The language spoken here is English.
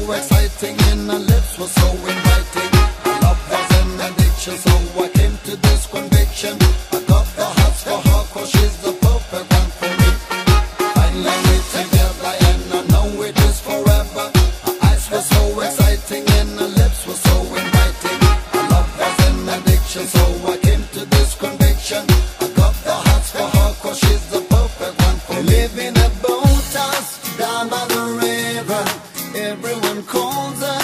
exciting and her lips were so inviting. Love was an addiction, so I came to this conviction. I got the hearts for her, cause she's the perfect one for me. Finally we're together and I know it is forever. Her eyes were so exciting and her lips were so inviting. Love was an addiction, so I came to this conviction. I got the hearts for her, cause she's the perfect one for me. Living a boat house down by the river, everyone calls her